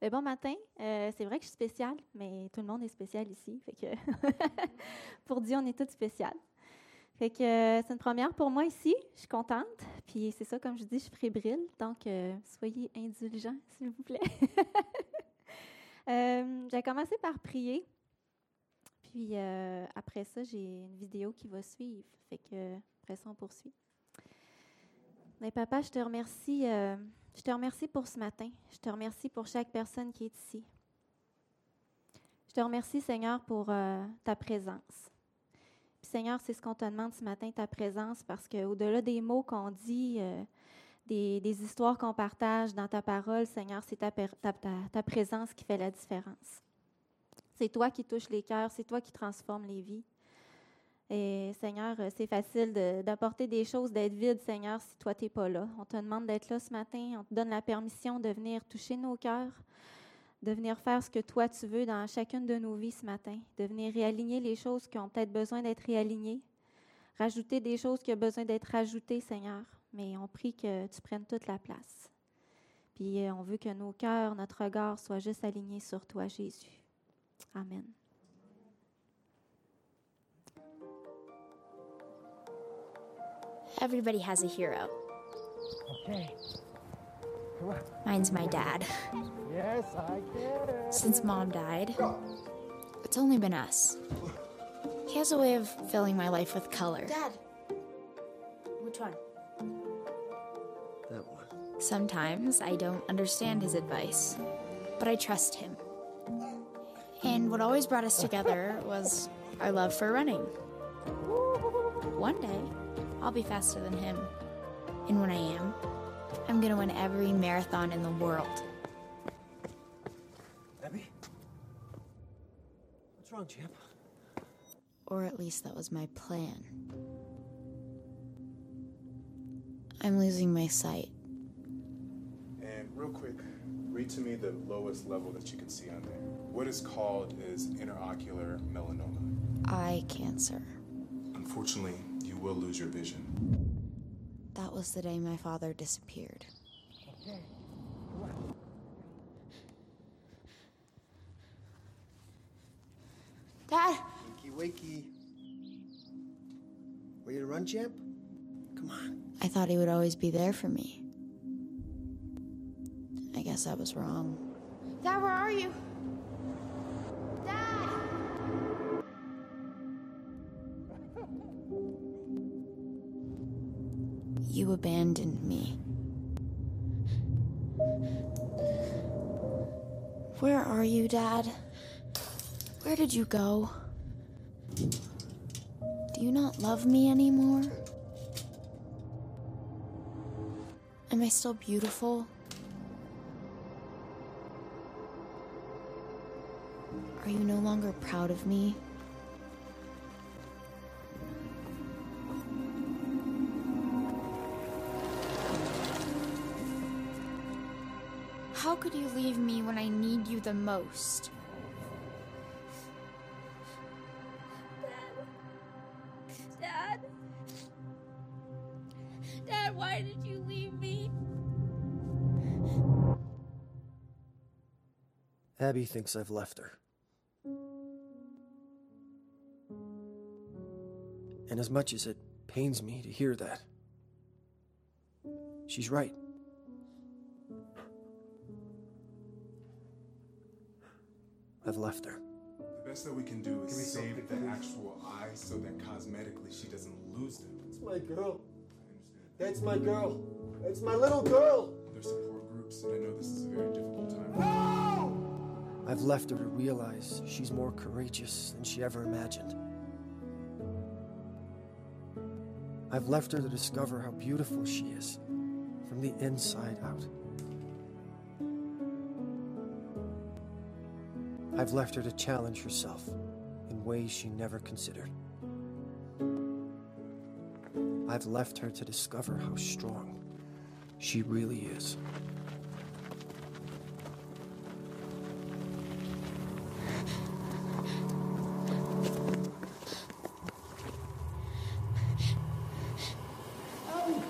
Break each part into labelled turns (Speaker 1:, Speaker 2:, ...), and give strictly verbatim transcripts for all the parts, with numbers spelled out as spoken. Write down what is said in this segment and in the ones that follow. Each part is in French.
Speaker 1: Ben, bon matin. Euh, c'est vrai que je suis spéciale, mais tout le monde est spécial ici. Fait que pour Dieu, on est tous spéciales. Fait que euh, c'est une première pour moi ici. Je suis contente. Puis c'est ça, comme je dis, je suis fébrile. Donc, euh, soyez indulgents, s'il vous plaît. euh, j'ai commencé par prier. Puis euh, après ça, j'ai une vidéo qui va suivre. Fait que après ça, on poursuit. Mais papa, je te remercie. Euh, je te remercie pour ce matin. Je te remercie pour chaque personne qui est ici. Je te remercie, Seigneur, pour euh, ta présence. Puis, Seigneur, c'est ce qu'on te demande ce matin, ta présence, parce qu'au-delà des mots qu'on dit, euh, des, des histoires qu'on partage dans ta parole, Seigneur, c'est ta, ta, ta, ta présence qui fait la différence. C'est toi qui touches les cœurs, c'est toi qui transformes les vies. Et Seigneur, c'est facile de, d'apporter des choses, d'être vide, Seigneur, si toi, tu n'es pas là. On te demande d'être là ce matin. On te donne la permission de venir toucher nos cœurs, de venir faire ce que toi, tu veux dans chacune de nos vies ce matin, de venir réaligner les choses qui ont peut-être besoin d'être réalignées, rajouter des choses qui ont besoin d'être rajoutées, Seigneur. Mais on prie que tu prennes toute la place. Puis on veut que nos cœurs, notre regard soient juste alignés sur toi, Jésus. Amen.
Speaker 2: Everybody has a hero.
Speaker 3: Okay. Come on.
Speaker 2: Mine's my dad.
Speaker 3: Yes, I get it.
Speaker 2: Since Mom died, it's only been us. He has a way of filling my life with color.
Speaker 4: Dad! Which one?
Speaker 3: That one.
Speaker 2: Sometimes I don't understand his advice, but I trust him. And what always brought us together was our love for running. One day, I'll be faster than him. And when I am, I'm gonna win every marathon in the world.
Speaker 3: Abby? What's wrong, champ?
Speaker 2: Or at least that was my plan. I'm losing my sight.
Speaker 5: And real quick, read to me the lowest level that you can see on there. What is called is interocular melanoma.
Speaker 2: Eye cancer.
Speaker 5: Unfortunately, you will lose your vision.
Speaker 2: That was the day my father disappeared.
Speaker 3: Okay. Come on.
Speaker 2: Dad!
Speaker 4: Wakey, wakey. Ready to run, champ? Come on.
Speaker 2: I thought he would always be there for me. I guess I was wrong. Dad, where are you? Dad! You abandoned me. Where are you, Dad? Where did you go? Do you not love me anymore? Am I still beautiful? Are you no longer proud of me? How could you leave me when I need you the most?
Speaker 6: Dad? Dad, why did you leave me?
Speaker 3: Abby thinks I've left her. And as much as it pains me to hear that, she's right. I've left her.
Speaker 5: The best that we can do is
Speaker 4: Give me
Speaker 5: save
Speaker 4: something,
Speaker 5: the
Speaker 4: please.
Speaker 5: actual eyes so that cosmetically she doesn't lose them.
Speaker 4: That's my girl.
Speaker 5: I understand.
Speaker 4: That's my girl. That's my little girl.
Speaker 5: There's support groups, and I know this is a very difficult time.
Speaker 4: No!
Speaker 3: I've left her to realize she's more courageous than she ever imagined. I've left her to discover how beautiful she is from the inside out. I've left her to challenge herself in ways she never considered. I've left her to discover how strong she really is.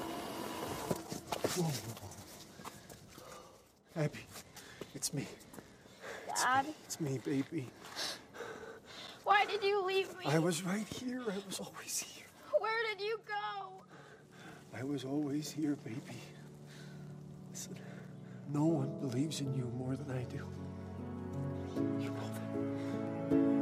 Speaker 4: Abby, it's me.
Speaker 6: Dad.
Speaker 3: It's me, baby.
Speaker 6: Why did you leave me?
Speaker 3: I was right here. I was always here.
Speaker 6: Where did you go?
Speaker 3: I was always here, baby. Listen, no one believes in you more than I do. You know that.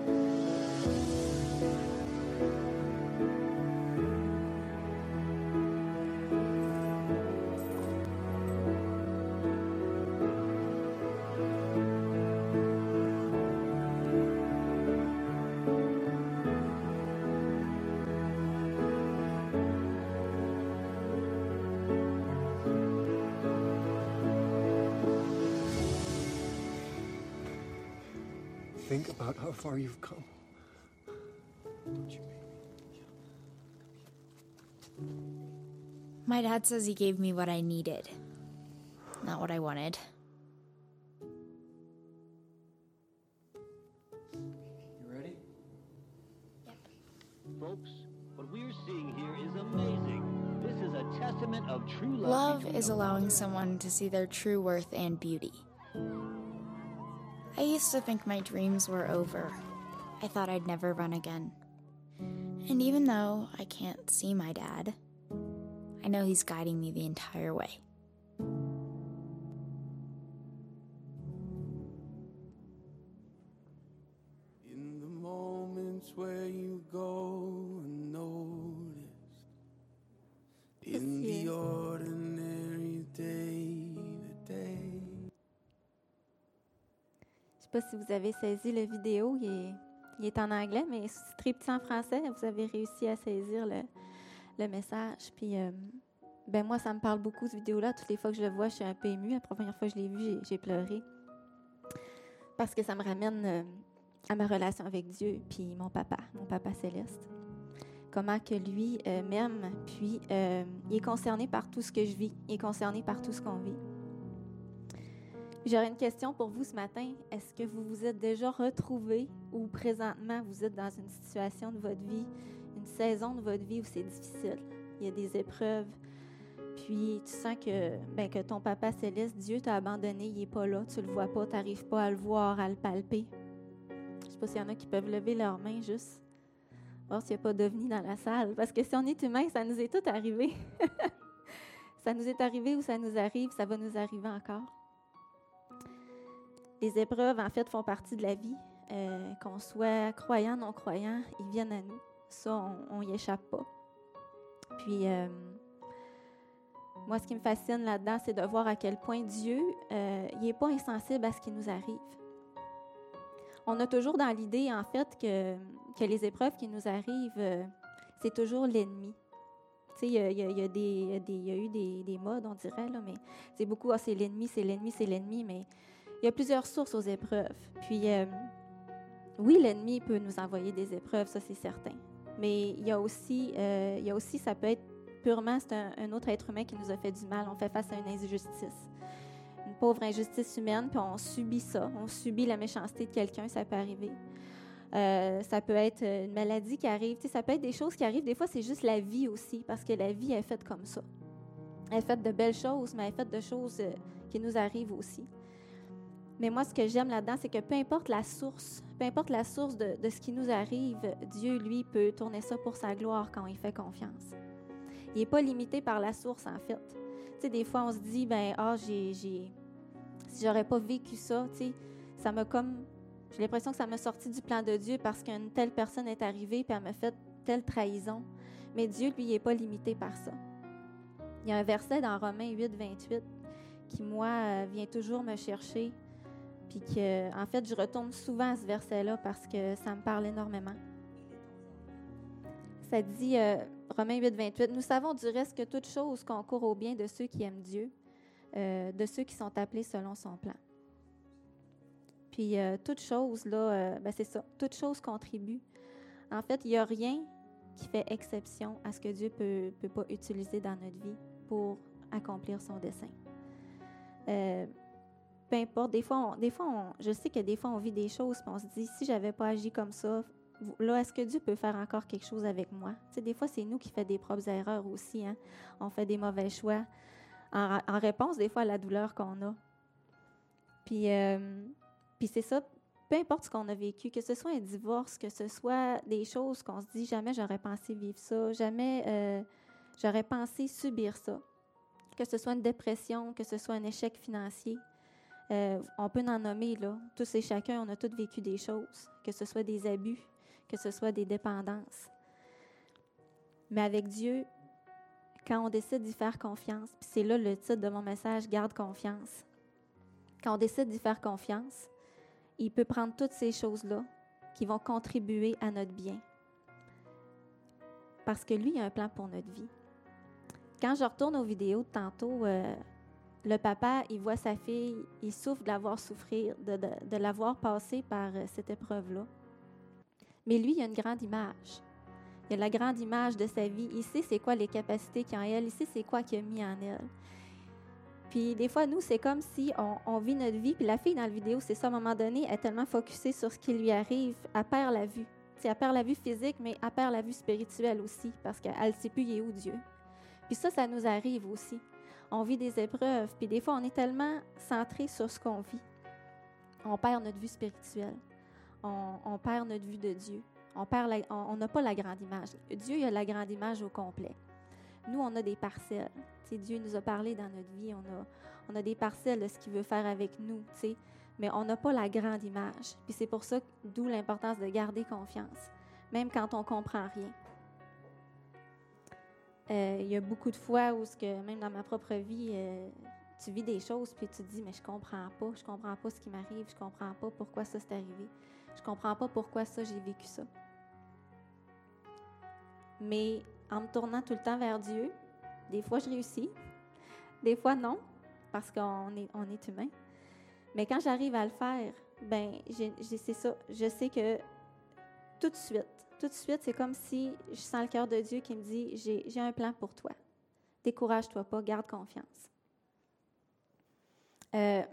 Speaker 3: Think about how far you've come. Don't you, baby?
Speaker 2: My dad says he gave me what I needed, not what I wanted.
Speaker 7: You ready? Yep. Folks, what we're seeing here is amazing. This is a testament of true love.
Speaker 2: Love is allowing someone to see their true worth and beauty. I used to think my dreams were over. I thought I'd never run again. And even though I can't see my dad, I know he's guiding me the entire way.
Speaker 8: In the moments where you go unnoticed, in the ordinary day to day.
Speaker 1: Je ne sais pas si vous avez saisi la vidéo, il est, il est en anglais, mais c'est très petit en français. Vous avez réussi à saisir le, le message. Puis, euh, ben moi, ça me parle beaucoup, cette vidéo-là. Toutes les fois que je le vois, je suis un peu émue. La première fois que je l'ai vu, j'ai, j'ai pleuré. Parce que ça me ramène euh, à ma relation avec Dieu, puis mon papa, mon papa céleste. Comment que lui euh, m'aime, puis euh, il est concerné par tout ce que je vis. Il est concerné par tout ce qu'on vit. J'aurais une question pour vous ce matin. Est-ce que vous vous êtes déjà retrouvés ou présentement vous êtes dans une situation de votre vie, une saison de votre vie où c'est difficile? Il y a des épreuves, puis tu sens que, ben, que ton papa céleste, Dieu t'a abandonné, il n'est pas là, tu ne le vois pas, tu n'arrives pas à le voir, à le palper. Je ne sais pas s'il y en a qui peuvent lever leurs mains juste, voir s'il n'y a pas d'ovni dans la salle, parce que si on est humain, ça nous est tout arrivé. Ça nous est arrivé ou ça nous arrive, ça va nous arriver encore. Les épreuves, en fait, font partie de la vie. Euh, qu'on soit croyant, non-croyant, ils viennent à nous. Ça, on n'y échappe pas. Puis, euh, moi, ce qui me fascine là-dedans, c'est de voir à quel point Dieu, euh, il n'est pas insensible à ce qui nous arrive. On a toujours dans l'idée, en fait, que, que les épreuves qui nous arrivent, euh, c'est toujours l'ennemi. Tu sais, il y a, y a, y a, des, des, y a eu des, des modes, on dirait, là, mais c'est beaucoup, ah, c'est l'ennemi, c'est l'ennemi, c'est l'ennemi, mais il y a plusieurs sources aux épreuves. Puis, euh, oui, l'ennemi peut nous envoyer des épreuves, ça, c'est certain. Mais il y a aussi, euh, il y a aussi ça peut être purement, c'est un, un autre être humain qui nous a fait du mal. On fait face à une injustice. Une pauvre injustice humaine, puis on subit ça. On subit la méchanceté de quelqu'un, ça peut arriver. Euh, ça peut être une maladie qui arrive. Tu sais, ça peut être des choses qui arrivent. Des fois, c'est juste la vie aussi, parce que la vie est faite comme ça. Elle est faite de belles choses, mais elle est faite de choses euh, qui nous arrivent aussi. Mais moi, ce que j'aime là-dedans, c'est que peu importe la source, peu importe la source de, de ce qui nous arrive, Dieu, lui, peut tourner ça pour sa gloire quand il fait confiance. Il n'est pas limité par la source, en fait. Tu sais, des fois, on se dit, ben, ah, j'ai, j'ai, si j'aurais pas vécu ça, tu sais, ça m'a comme, j'ai l'impression que ça m'a sorti du plan de Dieu parce qu'une telle personne est arrivée puis elle m'a fait telle trahison. Mais Dieu, lui, il n'est pas limité par ça. Il y a un verset dans Romains huit, vingt-huit qui, moi, vient toujours me chercher. Puis que, en fait, je retourne souvent à ce verset-là parce que ça me parle énormément. Ça dit, euh, Romains huit, vingt-huit, « Nous savons du reste que toute chose concourt au bien de ceux qui aiment Dieu, euh, de ceux qui sont appelés selon son plan. » Puis, euh, toute chose, là, euh, ben c'est ça, toute chose contribue. En fait, il n'y a rien qui fait exception à ce que Dieu peut, peut pas utiliser dans notre vie pour accomplir son dessein. Euh, Peu importe, des fois, on, des fois on, je sais que des fois, on vit des choses et on se dit, si je n'avais pas agi comme ça, là, est-ce que Dieu peut faire encore quelque chose avec moi? Tu sais, des fois, c'est nous qui faisons des propres erreurs aussi. Hein? On fait des mauvais choix en, en réponse, des fois, à la douleur qu'on a. Puis, euh, Puis c'est ça, peu importe ce qu'on a vécu, que ce soit un divorce, que ce soit des choses qu'on se dit, jamais j'aurais pensé vivre ça, jamais euh, j'aurais pensé subir ça. Que ce soit une dépression, que ce soit un échec financier. Euh, on peut en nommer, là. Tous et chacun, on a tous vécu des choses, que ce soit des abus, que ce soit des dépendances. Mais avec Dieu, quand on décide d'y faire confiance, puis c'est là le titre de mon message, « Garde confiance ». Quand on décide d'y faire confiance, il peut prendre toutes ces choses-là qui vont contribuer à notre bien. Parce que lui, il a un plan pour notre vie. Quand je retourne aux vidéos de tantôt, euh, le papa, il voit sa fille, il souffre de la voir souffrir, de, de, de la voir passer par euh, cette épreuve-là. Mais lui, il a une grande image. Il a la grande image de sa vie. Il sait c'est quoi les capacités qu'il a en elle. Il sait c'est quoi qu'il a mis en elle. Puis des fois, nous, c'est comme si on, on vit notre vie. Puis la fille dans la vidéo, c'est ça, à un moment donné, elle est tellement focusée sur ce qui lui arrive, elle perd la vue. T'sais, elle perd la vue physique, mais elle perd la vue spirituelle aussi, parce qu'elle ne sait plus il est où Dieu. Puis ça, ça nous arrive aussi. On vit des épreuves, puis des fois, on est tellement centré sur ce qu'on vit. On perd notre vue spirituelle. On, on perd notre vue de Dieu. On perd la, on n'a pas la grande image. Dieu, il a la grande image au complet. Nous, on a des parcelles. T'sais, Dieu nous a parlé dans notre vie. On a, on a des parcelles de ce qu'il veut faire avec nous, t'sais, mais on n'a pas la grande image. Puis c'est pour ça, d'où l'importance de garder confiance, même quand on ne comprend rien. Euh, il y a beaucoup de fois où, ce que, même dans ma propre vie, euh, tu vis des choses, puis tu te dis, mais je comprends pas, je comprends pas ce qui m'arrive, je comprends pas pourquoi ça s'est arrivé, je comprends pas pourquoi ça, j'ai vécu ça. Mais en me tournant tout le temps vers Dieu, des fois je réussis, des fois non, parce qu'on est, on est humain. Mais quand j'arrive à le faire, ben j'ai, j'ai, c'est ça, je sais que tout de suite, tout de suite, c'est comme si je sens le cœur de Dieu qui me dit, j'ai, j'ai un plan pour toi. Décourage-toi pas, garde confiance. Euh,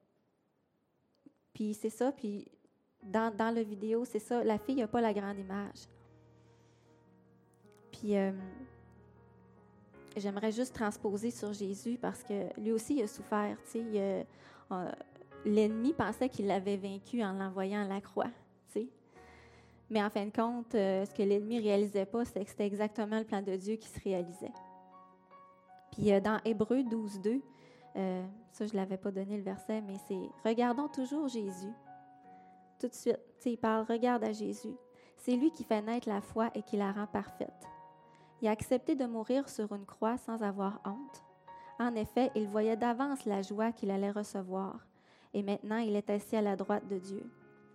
Speaker 1: puis c'est ça, puis dans, dans la vidéo, c'est ça, la fille n'a pas la grande image. Puis euh, j'aimerais juste transposer sur Jésus parce que lui aussi, il a souffert, tu sais, il a, euh, l'ennemi pensait qu'il l'avait vaincu en l'envoyant à la croix, tu sais. Mais en fin de compte, euh, ce que l'ennemi ne réalisait pas, c'est que c'était exactement le plan de Dieu qui se réalisait. Puis euh, dans Hébreux douze deux, euh, ça je ne l'avais pas donné le verset, mais c'est « Regardons toujours Jésus ». Tout de suite, tu sais, il parle « Regarde à Jésus ». C'est lui qui fait naître la foi et qui la rend parfaite. Il a accepté de mourir sur une croix sans avoir honte. En effet, il voyait d'avance la joie qu'il allait recevoir. Et maintenant, il est assis à la droite de Dieu.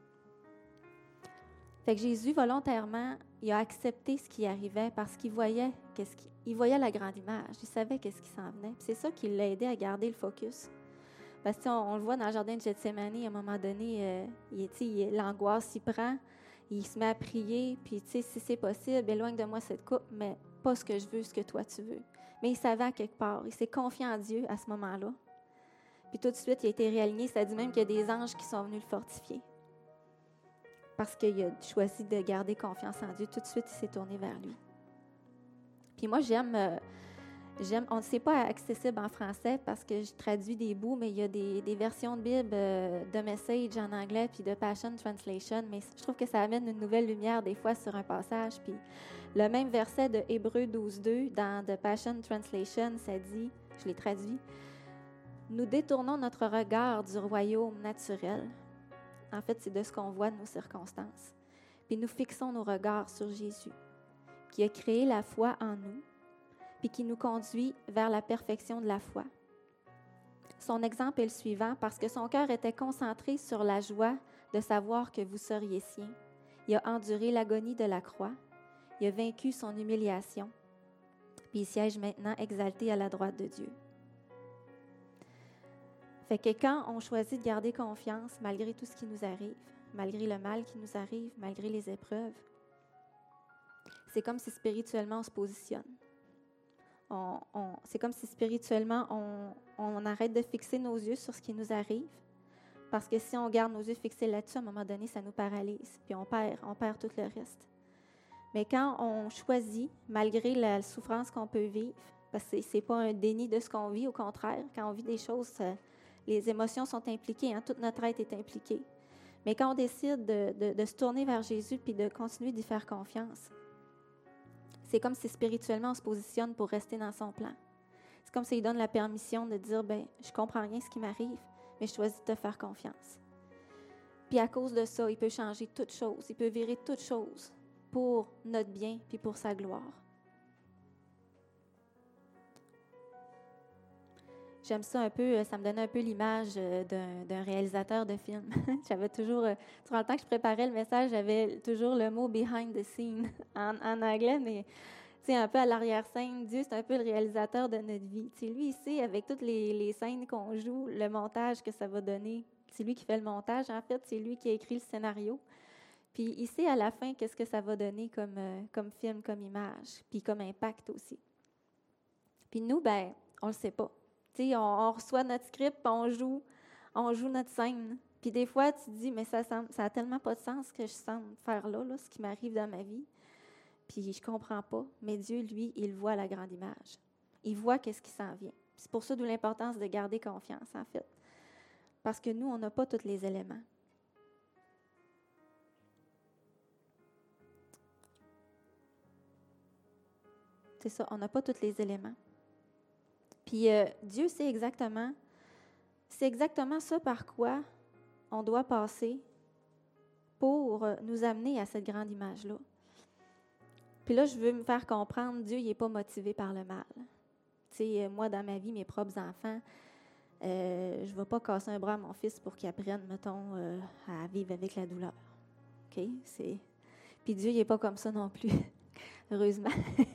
Speaker 1: Fait que Jésus, volontairement, il a accepté ce qui arrivait parce qu'il voyait, qu'est-ce qui, il voyait la grande image. Il savait qu'est-ce qui s'en venait. Puis c'est ça qui l'a aidé à garder le focus. Parce qu'on on le voit dans le jardin de Gethsémani, à un moment donné, euh, il, il, l'angoisse s'y prend, il se met à prier, puis si c'est possible, éloigne de moi cette coupe, mais pas ce que je veux, ce que toi tu veux. Mais il savait à quelque part, il s'est confié en Dieu à ce moment-là. Puis tout de suite, il a été réaligné, ça dit même qu'il y a des anges qui sont venus le fortifier. Parce qu'il a choisi de garder confiance en Dieu. Tout de suite, il s'est tourné vers lui. Puis moi, j'aime, euh, j'aime on ne sait pas accessible en français parce que je traduis des bouts, mais il y a des, des versions de Bible, euh, de Message en anglais, puis de Passion Translation. Mais je trouve que ça amène une nouvelle lumière des fois sur un passage. Puis le même verset de Hébreux douze deux dans The Passion Translation, ça dit, je l'ai traduit, « Nous détournons notre regard du royaume naturel. » En fait, c'est de ce qu'on voit de nos circonstances. Puis nous fixons nos regards sur Jésus, qui a créé la foi en nous, puis qui nous conduit vers la perfection de la foi. Son exemple est le suivant, parce que son cœur était concentré sur la joie de savoir que vous seriez sien. Il a enduré l'agonie de la croix. Il a vaincu son humiliation. Puis il siège maintenant exalté à la droite de Dieu. Fait que quand on choisit de garder confiance, malgré tout ce qui nous arrive, malgré le mal qui nous arrive, malgré les épreuves, c'est comme si spirituellement on se positionne. On, on, c'est comme si spirituellement on, on arrête de fixer nos yeux sur ce qui nous arrive, parce que si on garde nos yeux fixés là-dessus, à un moment donné, ça nous paralyse, puis on perd, on perd tout le reste. Mais quand on choisit, malgré la souffrance qu'on peut vivre, parce que c'est, c'est pas un déni de ce qu'on vit, au contraire, quand on vit des choses, ça, les émotions sont impliquées, hein, toute notre être est impliquée. Mais quand on décide de, de, de se tourner vers Jésus puis de continuer d'y faire confiance, c'est comme si spirituellement on se positionne pour rester dans son plan. C'est comme s'il donne la permission de dire, ben, je comprends rien ce qui m'arrive, mais je choisis de te faire confiance. Puis à cause de ça, il peut changer toutes choses, il peut virer toutes choses pour notre bien puis pour sa gloire. J'aime ça un peu, ça me donnait un peu l'image d'un, d'un réalisateur de film. J'avais toujours, durant le temps que je préparais le message, j'avais toujours le mot « behind the scene » en, en anglais, mais tu sais, un peu à l'arrière-scène. Dieu, c'est un peu le réalisateur de notre vie. Tu sais, lui, il sait, avec toutes les, les scènes qu'on joue, le montage que ça va donner. C'est lui qui fait le montage, en fait, c'est lui qui a écrit le scénario. Puis il sait à la fin qu'est-ce que ça va donner comme, euh, comme film, comme image, puis comme impact aussi. Puis nous, ben, on le sait pas. Tu sais, on, on reçoit notre script, puis on joue, on joue notre scène. Puis des fois, tu te dis, mais ça n'a ça tellement pas de sens ce que je sens faire là, là, ce qui m'arrive dans ma vie. Puis je comprends pas. Mais Dieu, lui, il voit la grande image. Il voit qu'est-ce qui s'en vient. C'est pour ça d'où l'importance de garder confiance, en fait. Parce que nous, on n'a pas tous les éléments. C'est ça, on n'a pas tous les éléments. Puis euh, Dieu sait exactement, c'est exactement ça par quoi on doit passer pour euh, nous amener à cette grande image-là. Puis là, je veux me faire comprendre, Dieu, il n'est pas motivé par le mal. Tu sais, moi, dans ma vie, mes propres enfants, euh, je ne vais pas casser un bras à mon fils pour qu'il apprenne, mettons, euh, à vivre avec la douleur. OK? C'est... Puis Dieu, il n'est pas comme ça non plus, heureusement.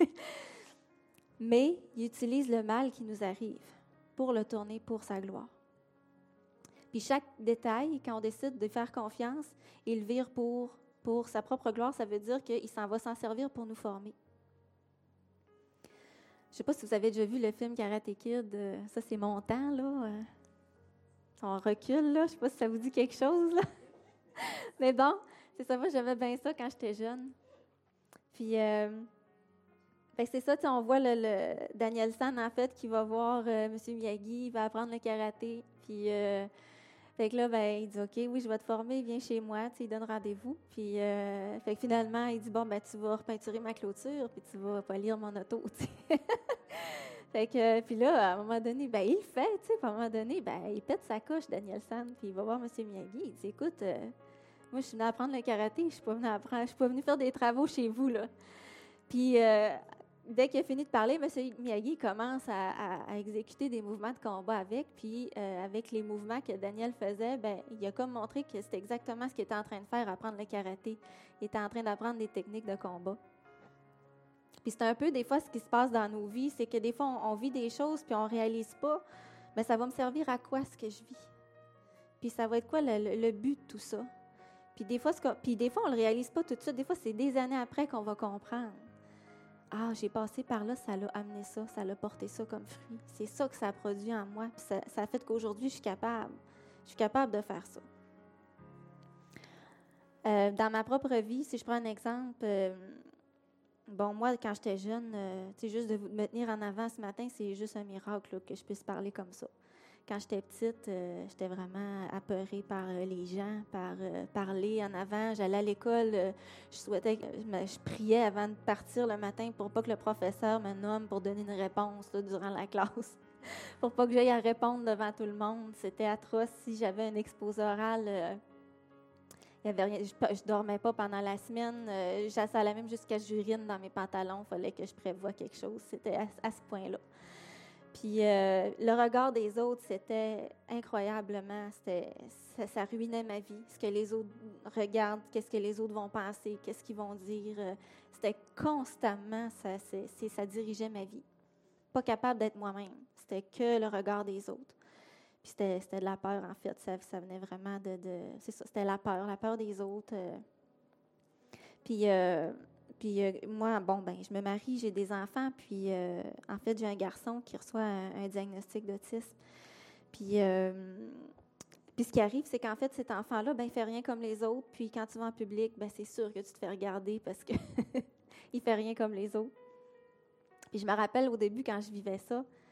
Speaker 1: Mais il utilise le mal qui nous arrive pour le tourner pour sa gloire. Puis chaque détail, quand on décide de faire confiance, il le vire pour, pour sa propre gloire. Ça veut dire qu'il s'en va s'en servir pour nous former. Je ne sais pas si vous avez déjà vu le film Karate Kid. Ça, c'est mon temps, là. On recule, là. Je ne sais pas si ça vous dit quelque chose, là. Mais bon, c'est ça. Moi, j'aimais bien ça quand j'étais jeune. Puis... Euh, Fait que c'est ça, on voit le, le Daniel San, en fait, qui va voir euh, M. Miyagi, il va apprendre le karaté. Puis, euh, fait que là, ben, il dit, OK, oui, je vais te former, viens chez moi. Tu sais, il donne rendez-vous. Puis, euh, fait que finalement, il dit, bon, ben, tu vas repeinturer ma clôture, puis tu vas polir mon auto, tu sais. Fait que, puis là, à un moment donné, ben, il le fait, tu sais. Puis à un moment donné, ben, il pète sa couche, Daniel San, puis il va voir M. Miyagi. Il dit, écoute, euh, moi, je suis venue apprendre le karaté, je suis pas venue apprendre, je suis pas venue faire des travaux chez vous, là. Puis, euh, dès qu'il a fini de parler, M. Miyagi commence à, à, à exécuter des mouvements de combat avec, puis euh, avec les mouvements que Daniel faisait, ben, il a comme montré que c'était exactement ce qu'il était en train de faire, apprendre le karaté. Il était en train d'apprendre des techniques de combat. Puis c'est un peu des fois ce qui se passe dans nos vies, c'est que des fois on, on vit des choses puis on ne réalise pas, mais ça va me servir à quoi ce que je vis? Puis ça va être quoi le, le, le but de tout ça? Puis des fois, ce que, puis des fois on ne le réalise pas tout de suite, des fois c'est des années après qu'on va comprendre. Ah, j'ai passé par là, ça l'a amené ça, ça l'a porté ça comme fruit. C'est ça que ça a produit en moi, puis ça, ça a fait qu'aujourd'hui, je suis capable. Je suis capable de faire ça. Euh, dans ma propre vie, si je prends un exemple, euh, bon, moi, quand j'étais jeune, euh, tu sais, juste de me tenir en avant ce matin, c'est juste un miracle là, que je puisse parler comme ça. Quand j'étais petite, euh, j'étais vraiment apeurée par euh, les gens, par euh, parler en avant. J'allais à l'école, euh, je souhaitais, je, me, je priais avant de partir le matin pour pas que le professeur me nomme pour donner une réponse là, durant la classe, pour pas que j'aille à répondre devant tout le monde. C'était atroce. Si j'avais un exposé oral, euh, il y avait rien. Je, je dormais pas pendant la semaine. Euh, j'allais même jusqu'à j'urine dans mes pantalons. Il fallait que je prévoie quelque chose. C'était à, à ce point-là. Puis euh, le regard des autres, c'était incroyablement, c'était, ça, ça ruinait ma vie. Ce que les autres regardent, qu'est-ce que les autres vont penser, qu'est-ce qu'ils vont dire. Euh, c'était constamment, ça, c'est, c'est, ça dirigeait ma vie. Pas capable d'être moi-même. C'était que le regard des autres. Puis c'était, c'était de la peur, en fait. Ça, ça venait vraiment de, de... C'est ça, c'était la peur, la peur des autres. Euh. Puis... Euh, Puis euh, moi, bon, ben, je me marie, j'ai des enfants, puis euh, en fait, j'ai un garçon qui reçoit un, un diagnostic d'autisme. Puis, euh, puis ce qui arrive, c'est qu'en fait, cet enfant-là, ben, il fait rien comme les autres. Puis quand tu vas en public, ben, c'est sûr que tu te fais regarder parce que il fait rien comme les autres. Puis je me rappelle au début, quand je vivais ça,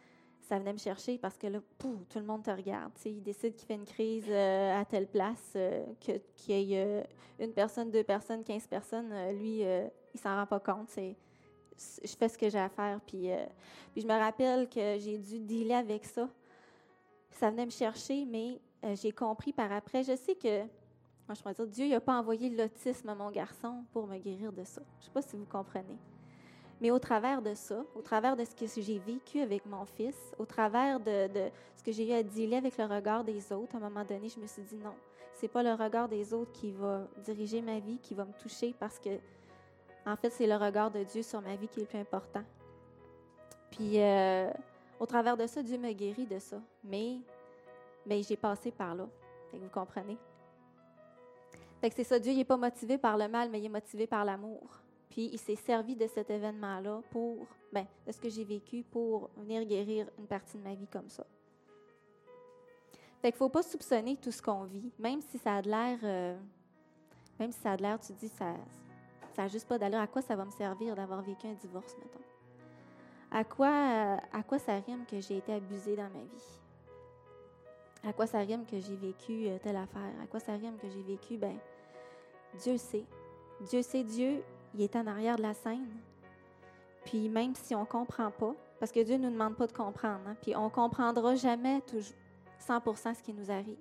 Speaker 1: ça venait me chercher parce que là, pouf, tout le monde te regarde. Tu sais, il décide qu'il fait une crise euh, à telle place, euh, que, qu'il y ait euh, une personne, deux personnes, quinze personnes. Euh, lui, euh, il s'en rend pas compte. C'est, c'est, je fais ce que j'ai à faire. Puis, euh, puis je me rappelle que j'ai dû dealer avec ça. Ça venait me chercher, mais euh, j'ai compris par après. Je sais que, moi, je pourrais dire, Dieu n'a pas envoyé l'autisme à mon garçon pour me guérir de ça. Je ne sais pas si vous comprenez. Mais au travers de ça, au travers de ce que j'ai vécu avec mon fils, au travers de, de ce que j'ai eu à dealer avec le regard des autres, à un moment donné, je me suis dit non, c'est pas le regard des autres qui va diriger ma vie, qui va me toucher, parce que, en fait, c'est le regard de Dieu sur ma vie qui est le plus important. Puis, euh, au travers de ça, Dieu me guérit de ça. Mais, mais j'ai passé par là. Fait que vous comprenez? Fait que c'est ça, Dieu n'est pas motivé par le mal, mais il est motivé par l'amour. Puis il s'est servi de cet événement-là pour, ben, de ce que j'ai vécu pour venir guérir une partie de ma vie comme ça. Fait qu'il ne faut pas soupçonner tout ce qu'on vit, même si ça a de l'air, euh, même si ça a de l'air, tu te dis, ça n'a juste pas d'allure. À quoi ça va me servir d'avoir vécu un divorce, mettons? À quoi, euh, à quoi ça rime que j'ai été abusée dans ma vie? À quoi ça rime que j'ai vécu euh, telle affaire? À quoi ça rime que j'ai vécu, ben, Dieu sait. Dieu sait, Dieu, il est en arrière de la scène. Puis même si on ne comprend pas, parce que Dieu ne nous demande pas de comprendre, hein, puis on ne comprendra jamais toujours cent pour cent ce qui nous arrive.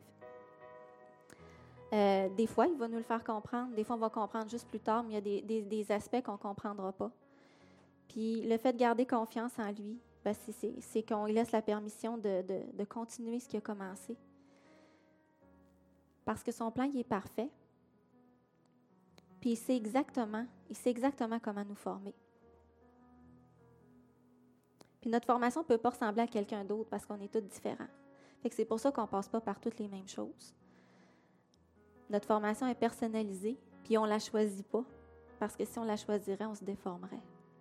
Speaker 1: Euh, des fois, il va nous le faire comprendre. Des fois, on va comprendre juste plus tard, mais il y a des, des, des aspects qu'on ne comprendra pas. Puis le fait de garder confiance en lui, ben c'est, c'est, c'est qu'on lui laisse la permission de, de, de continuer ce qui a commencé. Parce que son plan, il est parfait. Puis il sait exactement, il sait exactement comment nous former. Puis notre formation ne peut pas ressembler à quelqu'un d'autre parce qu'on est tous différents. Fait que c'est pour ça qu'on ne passe pas par toutes les mêmes choses. Notre formation est personnalisée, puis on ne la choisit pas, parce que si on la choisirait, on se déformerait.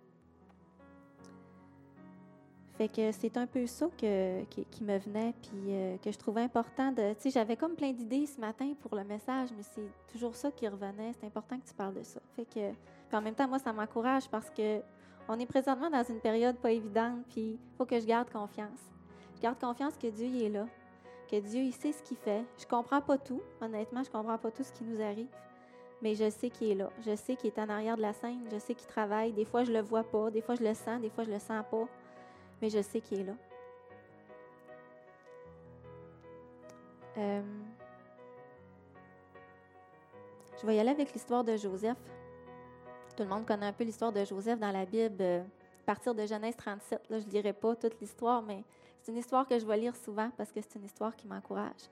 Speaker 1: Fait que c'est un peu ça que, qui, qui me venait, puis euh, que je trouvais important de... Tu sais, j'avais comme plein d'idées ce matin pour le message, mais c'est toujours ça qui revenait. C'est important que tu parles de ça. Fait que... Puis en même temps, moi, ça m'encourage parce que on est présentement dans une période pas évidente, puis il faut que je garde confiance. Je garde confiance que Dieu il est là, que Dieu, il sait ce qu'il fait. Je comprends pas tout. Honnêtement, je comprends pas tout ce qui nous arrive, mais je sais qu'il est là. Je sais qu'il est en arrière de la scène. Je sais qu'il travaille. Des fois, je le vois pas. Des fois, je le sens. Des fois, je le sens pas. Mais je sais qu'il est là. Euh, je vais y aller avec l'histoire de Joseph. Tout le monde connaît un peu l'histoire de Joseph dans la Bible, euh, à partir de Genèse trente-sept. Là, je ne lirai pas toute l'histoire, mais c'est une histoire que je vais lire souvent parce que c'est une histoire qui m'encourage.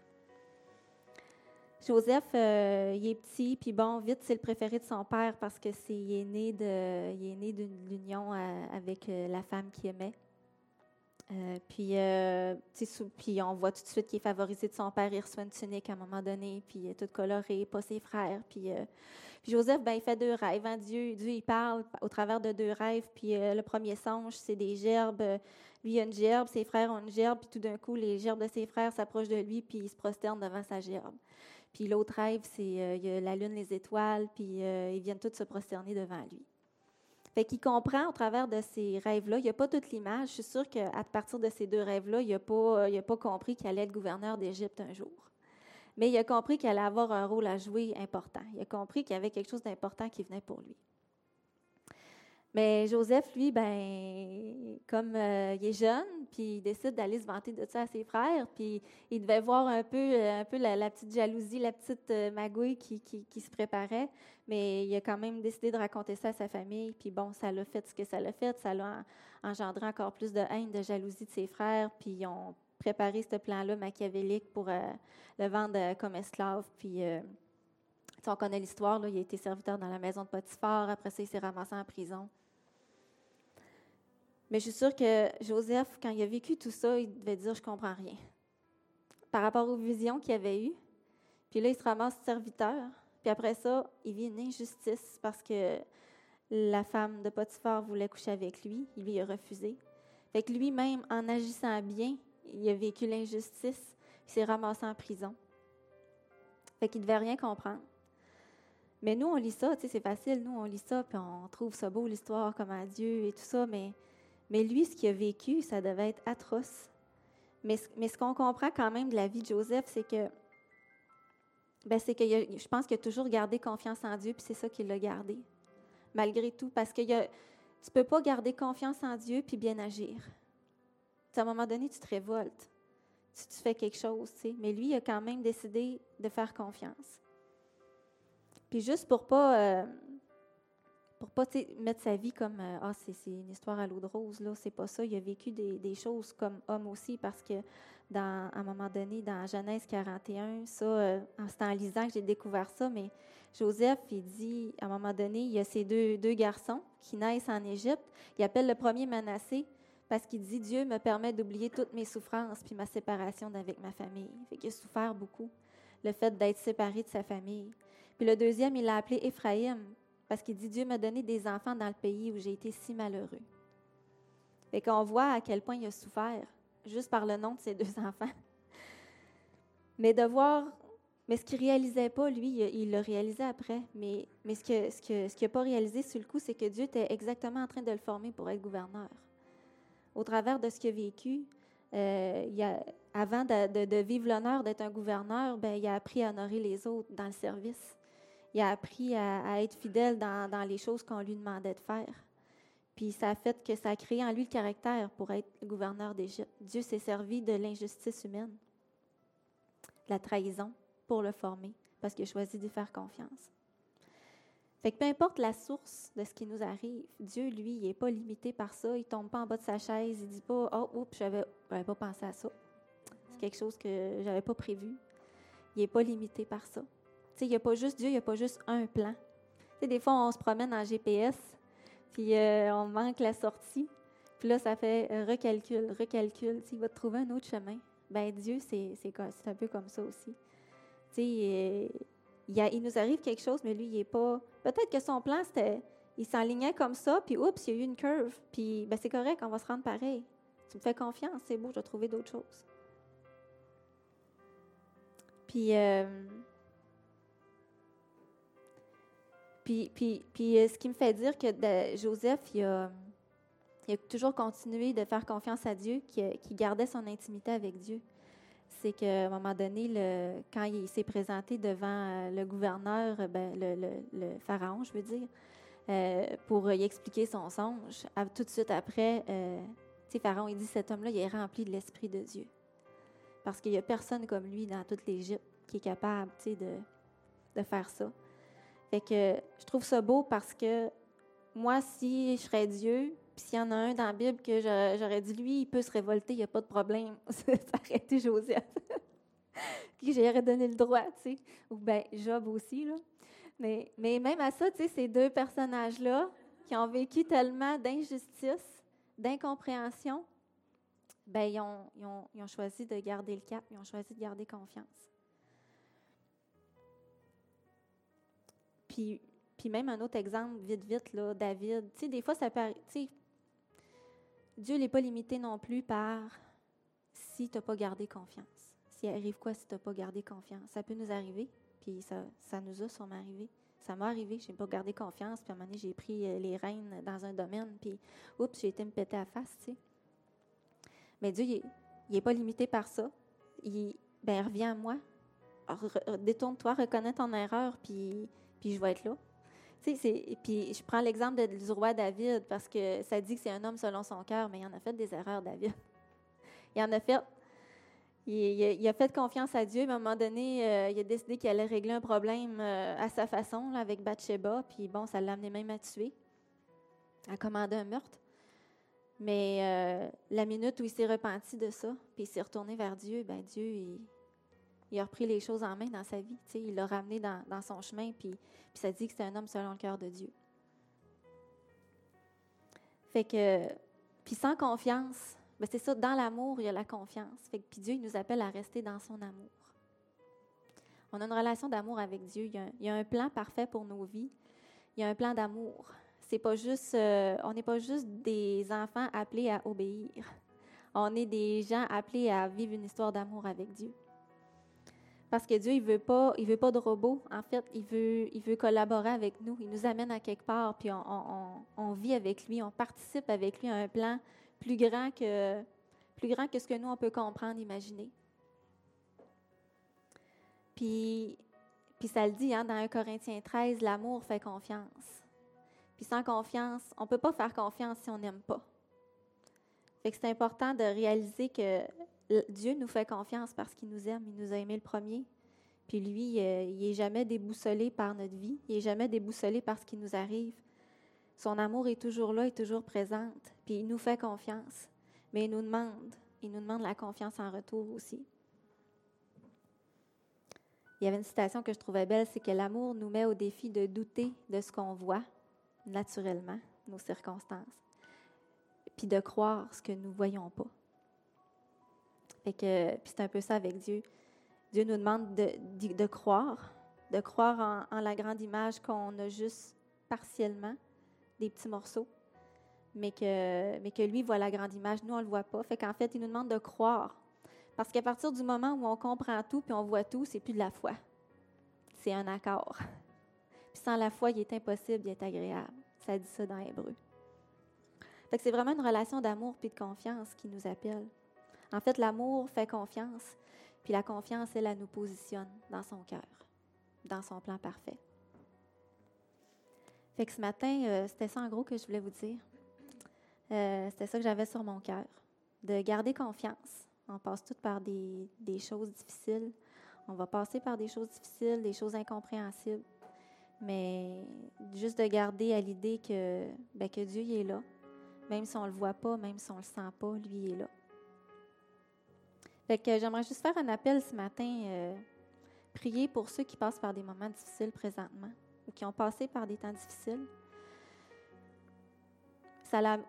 Speaker 1: Joseph, euh, il est petit, puis bon, vite, c'est le préféré de son père parce que c'est, il est né de, il est né d'une union euh, avec euh, la femme qu'il aimait. Euh, puis, euh, sous, puis on voit tout de suite qu'il est favorisé de son père. Il reçoit une tunique à un moment donné, puis il est tout coloré, pas ses frères. Puis, euh, puis Joseph, ben, il fait deux rêves. Hein? Dieu, Dieu, il parle au travers de deux rêves. Puis euh, le premier songe, c'est des gerbes. Lui, il a une gerbe, ses frères ont une gerbe. Puis tout d'un coup, les gerbes de ses frères s'approchent de lui, puis ils se prosternent devant sa gerbe. Puis l'autre rêve, c'est euh, il y a la lune, les étoiles, puis euh, ils viennent tous se prosterner devant lui. Fait qu'il comprend au travers de ces rêves-là. Il n'y a pas toute l'image. Je suis sûre qu'à partir de ces deux rêves-là, il n'a pas, il a pas compris qu'il allait être gouverneur d'Égypte un jour. Mais il a compris qu'il allait avoir un rôle à jouer important. Il a compris qu'il y avait quelque chose d'important qui venait pour lui. Mais Joseph, lui, ben, comme euh, il est jeune, puis il décide d'aller se vanter de ça à ses frères, puis il devait voir un peu, un peu la, la petite jalousie, la petite euh, magouille qui, qui, qui se préparait, mais il a quand même décidé de raconter ça à sa famille, puis bon, ça l'a fait ce que ça l'a fait, ça l'a engendré encore plus de haine, de jalousie de ses frères, puis ils ont préparé ce plan-là machiavélique pour euh, le vendre euh, comme esclave, puis... Euh, on connaît l'histoire, là, il a été serviteur dans la maison de Potiphar, après ça, il s'est ramassé en prison. Mais je suis sûre que Joseph, quand il a vécu tout ça, il devait dire « je comprends rien ». Par rapport aux visions qu'il avait eues. Puis là, il se ramasse serviteur. Puis après ça, il vit une injustice parce que la femme de Potiphar voulait coucher avec lui. Il lui a refusé. Fait que lui-même, en agissant bien, il a vécu l'injustice. Il s'est ramassé en prison. Fait qu'il ne devait rien comprendre. Mais nous, on lit ça, tu sais, c'est facile. Nous, on lit ça, puis on trouve ça beau, l'histoire, comment Dieu et tout ça. Mais, mais lui, ce qu'il a vécu, ça devait être atroce. Mais, mais ce qu'on comprend quand même de la vie de Joseph, c'est que, ben c'est que a, je pense qu'il a toujours gardé confiance en Dieu, puis c'est ça qu'il l'a gardé, malgré tout. Parce que tu ne peux pas garder confiance en Dieu puis bien agir. T'sais, à un moment donné, tu te révoltes. Tu, tu fais quelque chose, tu sais. Mais lui, il a quand même décidé de faire confiance. Puis juste pour pas... Euh, pour pas mettre sa vie comme euh, ah c'est, c'est une histoire à l'eau de rose, là, c'est pas ça. Il a vécu des, des choses comme homme aussi, parce que dans, à un moment donné, dans Genèse quarante et un, ça, euh, c'est en lisant que j'ai découvert ça, mais Joseph, il dit, à un moment donné, il y a ces deux, deux garçons qui naissent en Égypte. Il appelle le premier Manassé parce qu'il dit, Dieu me permet d'oublier toutes mes souffrances puis ma séparation d'avec ma famille. Fait qu'il a souffert beaucoup, le fait d'être séparé de sa famille. Puis le deuxième, il l'a appelé Éphraïm, parce qu'il dit, Dieu m'a donné des enfants dans le pays où j'ai été si malheureux. Et qu'on voit à quel point il a souffert, juste par le nom de ses deux enfants. Mais de voir, mais ce qu'il ne réalisait pas, lui, il l'a réalisé après. Mais, mais ce qu'il ce que, ce qu'il n'a pas réalisé sur le coup, c'est que Dieu était exactement en train de le former pour être gouverneur. Au travers de ce qu'il a vécu, euh, il a, avant de, de, de vivre l'honneur d'être un gouverneur, ben, il a appris à honorer les autres dans le service. Il a appris à, à être fidèle dans, dans les choses qu'on lui demandait de faire. Puis ça a fait que ça a créé en lui le caractère pour être le gouverneur d'Égypte. Dieu s'est servi de l'injustice humaine, de la trahison, pour le former, parce qu'il a choisi d'y faire confiance. Fait que peu importe la source de ce qui nous arrive, Dieu, lui, il n'est pas limité par ça. Il ne tombe pas en bas de sa chaise. Il ne dit pas « Oh, oups, je n'avais pas pensé à ça. » C'est quelque chose que je n'avais pas prévu. Il n'est pas limité par ça. Il n'y a pas juste Dieu, il n'y a pas juste un plan. T'sais, des fois, on se promène en G P S, puis euh, on manque la sortie. Puis là, ça fait euh, recalcul, recalcul. T'sais, il va te trouver un autre chemin. Ben Dieu, c'est, c'est, c'est un peu comme ça aussi. Euh, il, a, il nous arrive quelque chose, mais lui, il n'est pas... Peut-être que son plan, c'était... Il s'enlignait comme ça, puis oups, il y a eu une curve. Puis ben, c'est correct, on va se rendre pareil. Tu me fais confiance, c'est beau, je vais trouver d'autres choses. Puis... Euh, Puis, puis, puis ce qui me fait dire que de, Joseph, il a, il a toujours continué de faire confiance à Dieu, qu'il qui gardait son intimité avec Dieu. C'est qu'à un moment donné, le, quand il s'est présenté devant le gouverneur, ben, le, le, le pharaon, je veux dire, euh, pour y expliquer son songe, à, tout de suite après, euh, tu sais, Pharaon, il dit, cet homme-là, il est rempli de l'Esprit de Dieu. Parce qu'il n'y a personne comme lui dans toute l'Égypte qui est capable, tu sais, de, de faire ça. Fait que je trouve ça beau parce que moi, si je serais Dieu, puis s'il y en a un dans la Bible que j'aurais, j'aurais dit, lui, il peut se révolter, il n'y a pas de problème, ça aurait été Joseph. Puis j'aurais donné le droit, tu sais. Ou bien Job aussi, là. Mais, mais même à ça, tu sais, ces deux personnages-là qui ont vécu tellement d'injustice, d'incompréhension, bien, ils ont, ils ont, ils ont choisi de garder le cap, ils ont choisi de garder confiance. Puis, puis même un autre exemple, vite, vite, là, David. Tu sais, des fois, ça peut... Tu sais, Dieu n'est pas limité non plus par si tu n'as pas gardé confiance. S'il arrive quoi si tu n'as pas gardé confiance? Ça peut nous arriver, puis ça, ça nous a sûrement arrivé. Ça m'est arrivé, je n'ai pas gardé confiance, puis à un moment donné, j'ai pris les rênes dans un domaine, puis oups, j'ai été me péter à la face, tu sais. Mais Dieu, il n'est pas limité par ça. Il, ben, reviens à moi. Re, détourne-toi, reconnais ton erreur, puis... puis je vais être là. Tu sais, c'est, puis je prends l'exemple de, du roi David, parce que ça dit que c'est un homme selon son cœur, mais il en a fait des erreurs, David. Il en a fait. Il, il, a, il a fait confiance à Dieu, mais à un moment donné, euh, il a décidé qu'il allait régler un problème euh, à sa façon, là, avec Bathsheba, puis bon, ça l'a amené même à tuer, à commander un meurtre. Mais euh, la minute où il s'est repenti de ça, puis il s'est retourné vers Dieu, ben Dieu, il... Il a repris les choses en main dans sa vie. Tu sais, il l'a ramené dans, dans son chemin, puis, puis ça dit que c'est un homme selon le cœur de Dieu. Fait que, puis sans confiance, ben c'est ça, dans l'amour, il y a la confiance. Fait que, puis Dieu, il nous appelle à rester dans son amour. On a une relation d'amour avec Dieu. Il y a un, il y a un plan parfait pour nos vies. Il y a un plan d'amour. C'est pas juste, euh, on n'est pas juste des enfants appelés à obéir. On est des gens appelés à vivre une histoire d'amour avec Dieu. Parce que Dieu, il veut pas, il veut pas de robots. En fait, il veut, il veut collaborer avec nous. Il nous amène à quelque part, puis on, on, on vit avec lui, on participe avec lui à un plan plus grand que, plus grand que ce que nous, on peut comprendre, imaginer. Puis, puis ça le dit, hein, dans un Corinthiens treize, l'amour fait confiance. Puis sans confiance, on ne peut pas faire confiance si on n'aime pas. Fait que c'est important de réaliser que Dieu nous fait confiance parce qu'il nous aime, il nous a aimés le premier. Puis lui, euh, il n'est jamais déboussolé par notre vie, il n'est jamais déboussolé par ce qui nous arrive. Son amour est toujours là, est toujours présent, puis il nous fait confiance. Mais il nous demande, il nous demande la confiance en retour aussi. Il y avait une citation que je trouvais belle, c'est que l'amour nous met au défi de douter de ce qu'on voit naturellement, nos circonstances, puis de croire ce que nous ne voyons pas. Fait que, puis c'est un peu ça avec Dieu. Dieu nous demande de, de, de croire, de croire en, en la grande image qu'on a juste partiellement, des petits morceaux, mais que, mais que lui voit la grande image, nous on ne le voit pas. Fait qu'en fait, il nous demande de croire. Parce qu'à partir du moment où on comprend tout puis on voit tout, c'est plus de la foi. C'est un accord. Puis sans la foi, il est impossible d'être agréable. Ça dit ça dans Hébreu. Fait que c'est vraiment une relation d'amour puis de confiance qui nous appelle. En fait, l'amour fait confiance, puis la confiance, elle, elle nous positionne dans son cœur, dans son plan parfait. Fait que ce matin, euh, c'était ça en gros que je voulais vous dire. Euh, c'était ça que j'avais sur mon cœur, de garder confiance. On passe toutes par des, des choses difficiles. On va passer par des choses difficiles, des choses incompréhensibles. Mais juste de garder à l'idée que, ben, que Dieu il est là. Même si on ne le voit pas, même si on ne le sent pas, lui il est là. Fait que j'aimerais juste faire un appel ce matin. Euh, prier pour ceux qui passent par des moments difficiles présentement ou qui ont passé par des temps difficiles. Ça la,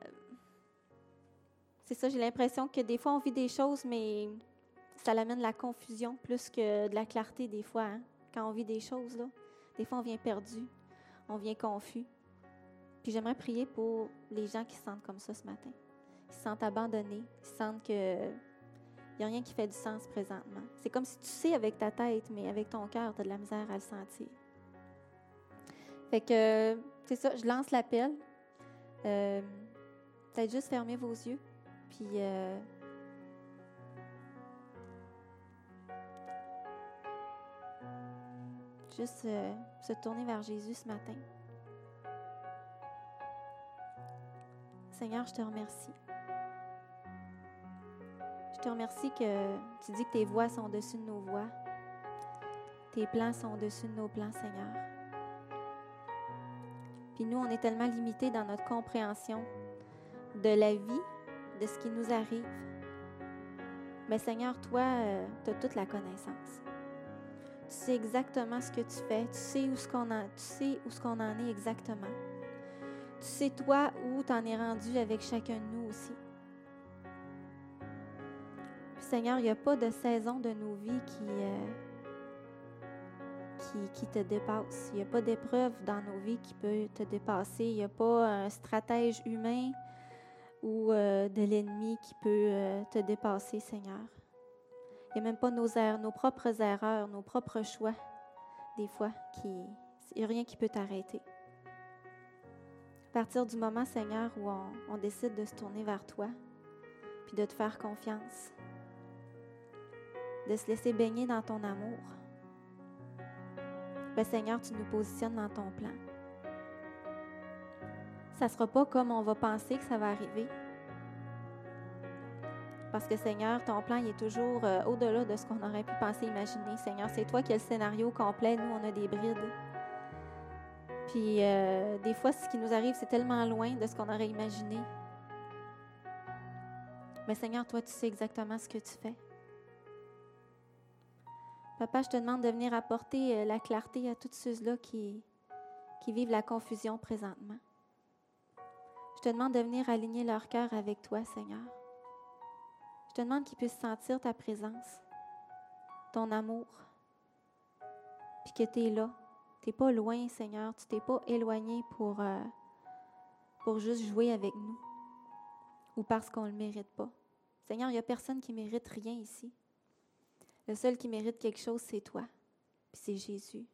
Speaker 1: c'est ça, j'ai l'impression que des fois, on vit des choses, mais ça amène de la confusion plus que de la clarté des fois. Hein? Quand on vit des choses, là, des fois, on vient perdu, on vient confus. Puis j'aimerais prier pour les gens qui se sentent comme ça ce matin. Ils se sentent abandonnés, ils sentent que il n'y a rien qui fait du sens présentement. C'est comme si tu sais avec ta tête, mais avec ton cœur, tu as de la misère à le sentir. Fait que, c'est ça, je lance l'appel. Euh, peut-être juste fermer vos yeux. Puis, euh, juste euh, se tourner vers Jésus ce matin. Seigneur, je te remercie. Je te remercie que tu dis que tes voies sont au-dessus de nos voies. Tes plans sont au-dessus de nos plans, Seigneur. Puis nous, on est tellement limités dans notre compréhension de la vie, de ce qui nous arrive. Mais Seigneur, toi, euh, tu as toute la connaissance. Tu sais exactement ce que tu fais. Tu sais où ce qu'on en, tu sais où ce qu'on en est exactement. Tu sais, toi, où tu en es rendu avec chacun de nous aussi. Puis, Seigneur, il n'y a pas de saison de nos vies qui, euh, qui, qui te dépasse. Il n'y a pas d'épreuve dans nos vies qui peut te dépasser. Il n'y a pas un stratège humain ou euh, de l'ennemi qui peut euh, te dépasser, Seigneur. Il n'y a même pas nos, er- nos propres erreurs, nos propres choix, des fois, qui, il n'y a rien qui peut t'arrêter. À partir du moment, Seigneur, où on, on décide de se tourner vers toi, puis de te faire confiance, de se laisser baigner dans ton amour, ben Seigneur, tu nous positionnes dans ton plan. Ça ne sera pas comme on va penser que ça va arriver. Parce que, Seigneur, ton plan il est toujours euh, au-delà de ce qu'on aurait pu penser, imaginer. Seigneur, c'est toi qui as le scénario complet. Nous, on a des brides. Puis, euh, des fois, ce qui nous arrive, c'est tellement loin de ce qu'on aurait imaginé. Mais, Seigneur, toi, tu sais exactement ce que tu fais. Papa, je te demande de venir apporter euh, la clarté à tous ceux-là qui, qui vivent la confusion présentement. Je te demande de venir aligner leur cœur avec toi, Seigneur. Je te demande qu'ils puissent sentir ta présence, ton amour, puis que tu es là. Tu n'es pas loin, Seigneur. Tu t'es pas éloigné pour, euh, pour juste jouer avec nous ou parce qu'on ne le mérite pas. Seigneur, il n'y a personne qui mérite rien ici. Le seul qui mérite quelque chose, c'est toi, puis c'est Jésus.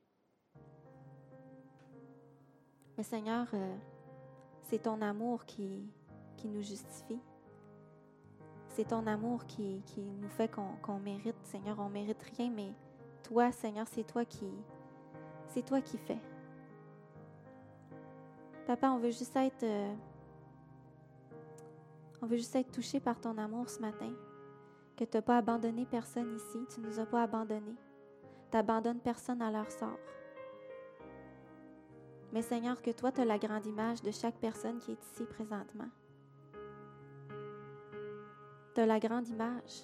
Speaker 1: Mais Seigneur, euh, c'est ton amour qui, qui nous justifie. c'est ton amour qui, qui nous fait qu'on, qu'on mérite. Seigneur, on ne mérite rien, mais toi, Seigneur, c'est toi qui, c'est toi qui fais. Papa, on veut juste être, euh, on veut juste être touché par ton amour ce matin. Que tu n'as pas abandonné personne ici. Tu ne nous as pas abandonnés. Tu n'abandonnes personne à leur sort. Mais Seigneur, que toi, tu as la grande image de chaque personne qui est ici présentement. Tu as la grande image.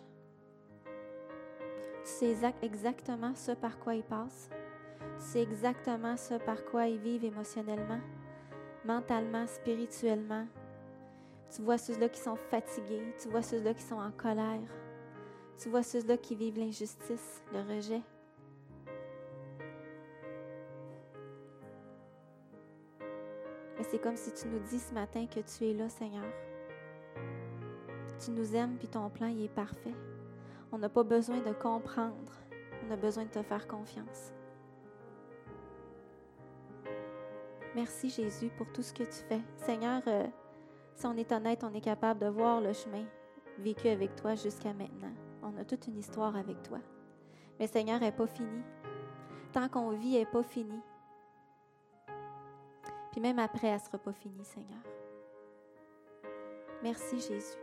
Speaker 1: Tu sais exactement ce par quoi ils passent. Tu sais exactement ce par quoi ils vivent émotionnellement, mentalement, spirituellement. Tu vois ceux-là qui sont fatigués. Tu vois ceux-là qui sont en colère. Tu vois ceux-là qui vivent l'injustice, le rejet. Mais c'est comme si tu nous dis ce matin que tu es là, Seigneur. Tu nous aimes, puis ton plan, il est parfait. On n'a pas besoin de comprendre. On a besoin de te faire confiance. Merci, Jésus, pour tout ce que tu fais. Seigneur, euh, si on est honnête, on est capable de voir le chemin vécu avec toi jusqu'à maintenant. On a toute une histoire avec toi. Mais Seigneur, elle n'est pas finie. Tant qu'on vit, elle n'est pas finie. Puis même après, elle ne sera pas finie, Seigneur. Merci, Jésus.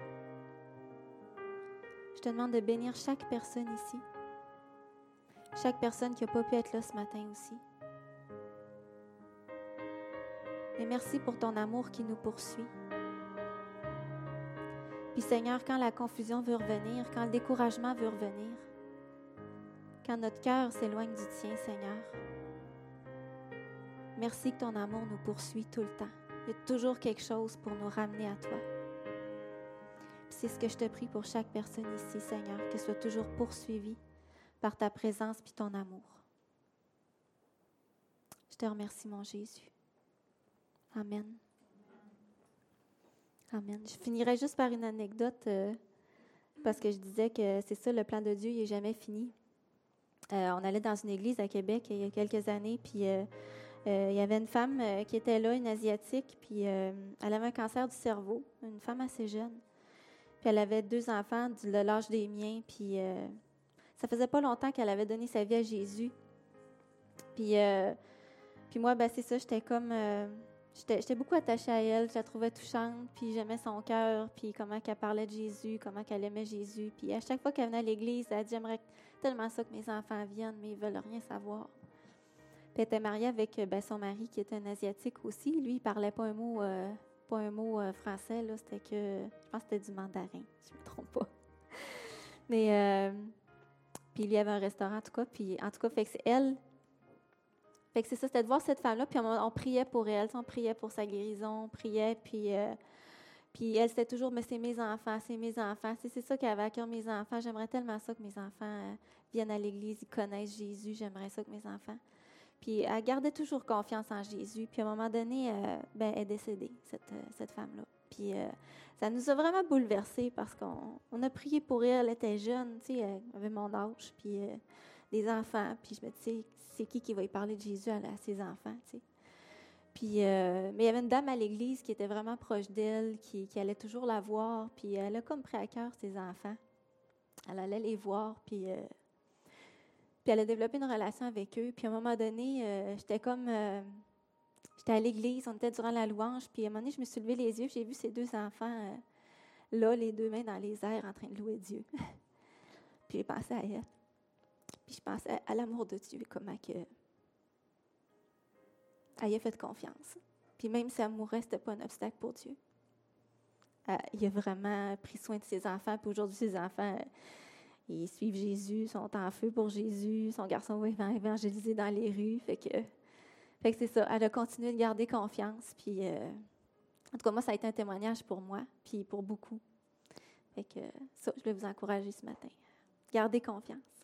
Speaker 1: Je te demande de bénir chaque personne ici. Chaque personne qui n'a pas pu être là ce matin aussi. Et merci pour ton amour qui nous poursuit. Puis Seigneur, quand la confusion veut revenir, quand le découragement veut revenir, quand notre cœur s'éloigne du tien, Seigneur, merci que ton amour nous poursuit tout le temps. Il y a toujours quelque chose pour nous ramener à toi. Puis c'est ce que je te prie pour chaque personne ici, Seigneur, qu'elle soit toujours poursuivie par ta présence puis ton amour. Je te remercie, mon Jésus. Amen. Amen. Je finirai juste par une anecdote euh, parce que je disais que c'est ça, le plan de Dieu, il n'est jamais fini. Euh, on allait dans une église à Québec il y a quelques années, puis euh, euh, il y avait une femme euh, qui était là, une Asiatique, puis euh, elle avait un cancer du cerveau, une femme assez jeune. Puis elle avait deux enfants de l'âge des miens, puis euh, ça faisait pas longtemps qu'elle avait donné sa vie à Jésus. Puis, euh, puis moi, ben, c'est ça, j'étais comme... Euh, J'étais, j'étais beaucoup attachée à elle, je la trouvais touchante, puis j'aimais son cœur, puis comment qu'elle parlait de Jésus, comment qu'elle aimait Jésus. Puis à chaque fois qu'elle venait à l'église, elle dit « J'aimerais tellement ça que mes enfants viennent, mais ils ne veulent rien savoir. » Puis elle était mariée avec ben, son mari, qui était un Asiatique aussi. Lui, il ne parlait pas un mot, euh, pas un mot euh, français, là. C'était que, je pense que c'était du mandarin, si je ne me trompe pas. Mais, euh, puis il y avait un restaurant, en tout cas, puis en tout cas, fait que c'est elle... Fait que c'est ça, c'était de voir cette femme-là, puis on, on priait pour elle, on priait pour sa guérison, on priait, puis, euh, puis elle, c'était toujours, mais c'est mes enfants, c'est mes enfants, c'est, c'est ça qu'elle avait à cœur, mes enfants, j'aimerais tellement ça que mes enfants euh, viennent à l'église, ils connaissent Jésus, j'aimerais ça que mes enfants. Puis elle gardait toujours confiance en Jésus, puis à un moment donné, euh, ben, elle est décédée, cette, euh, cette femme-là. Puis euh, ça nous a vraiment bouleversés parce qu'on on a prié pour elle, elle était jeune, tu sais, elle avait mon âge, puis euh, des enfants, puis je me disais, c'est qui qui va y parler de Jésus à, à ses enfants, tu sais. Puis, euh, mais il y avait une dame à l'église qui était vraiment proche d'elle, qui, qui allait toujours la voir, puis elle a comme pris à cœur ses enfants. Elle allait les voir, puis, euh, puis elle a développé une relation avec eux. Puis à un moment donné, euh, j'étais comme... Euh, j'étais à l'église, on était durant la louange, puis à un moment donné, je me suis levé les yeux, j'ai vu ces deux enfants, euh, là, les deux mains dans les airs, en train de louer Dieu. Puis j'ai pensé à elle. Puis je pensais à, à l'amour de Dieu, comment que elle y a fait confiance. Puis même si elle mourait, c'était pas un obstacle pour Dieu. Euh, il a vraiment pris soin de ses enfants. Puis aujourd'hui, ses enfants, euh, ils suivent Jésus, sont en feu pour Jésus. Son garçon va évangéliser dans les rues. Fait que, fait que c'est ça. Elle a continué de garder confiance. Puis, euh, en tout cas, moi, ça a été un témoignage pour moi, puis pour beaucoup. Fait que ça, je vais vous encourager ce matin. Gardez confiance.